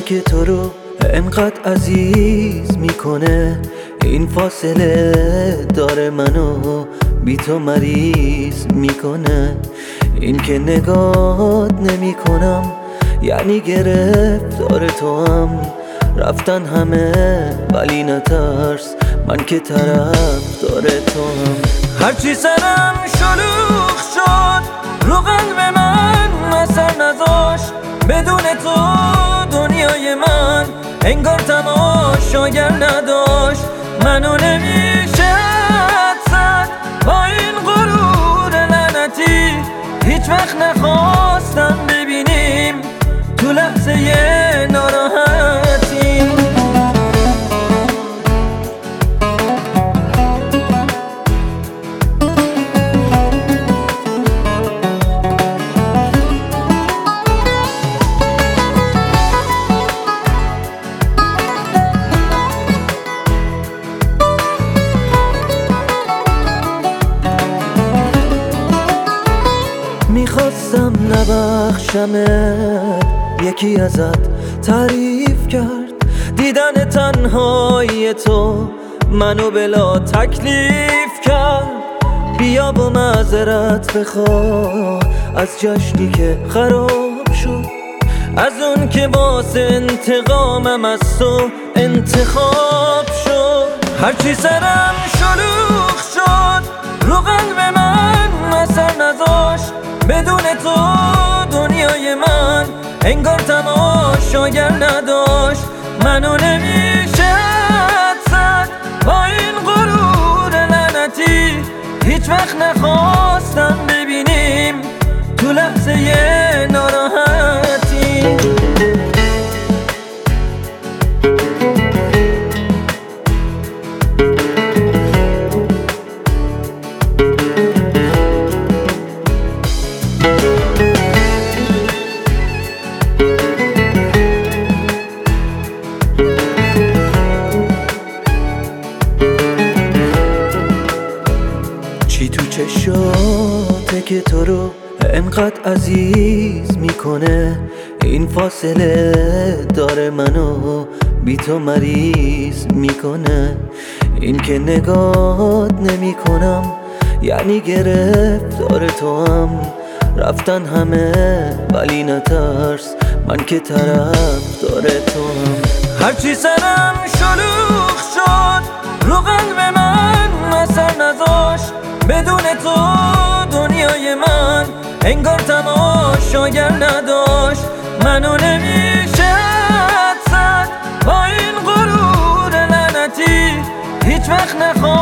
که تو رو انقدر عزیز میکنه، این فاصله داره منو بی تو مریض میکنه. این که نگات نمی کنم یعنی گرفتار تو هم، رفتن همه ولی نترس، من که طرف داره تو هم. هرچی سرم شلوغ شد رو قلب من اثر نذاشت، بدون تو دنیای من انگار تماشاگر نداشت. منو نمیشه زد با این غرور لعنتی، هیچ وقت نخواستم ببینیم تو لحظه ناراحتی. میخواستم نبخشمت، یکی ازت تعریف کرد، دیدن تنهایی تو منو بلا تکلیف کرد. بیا با معذرت بخواه از جشنی که خراب شد، از اون که واسه انتقامم از تو انتخاب شد. هرچی سرم شلوغ شد رو قلب من اثر نذاشت، بدون تو دنیای من انگار تماشاگر نداشت. منو نمیشه زد با این غرور لعنتی، هیچ وقت نخواستم ببینیم تو لحظه ناراحتی. چی تو چشاته که تو رو انقدر عزیز میکنه، این فاصله داره منو بی تو مریض میکنه. این که نگات نمی کنم یعنی گرفتار تو هم، رفتن همه ولی نترس، من که طرف داره تو هم. هرچی سرم شلوغ شد رو قلب من اثر نذاشت، بدون تو دنیای من انگار تماشاگر نداشت. منو نمیشه زد با این غرور لعنتی، هیچ وقت نخواستم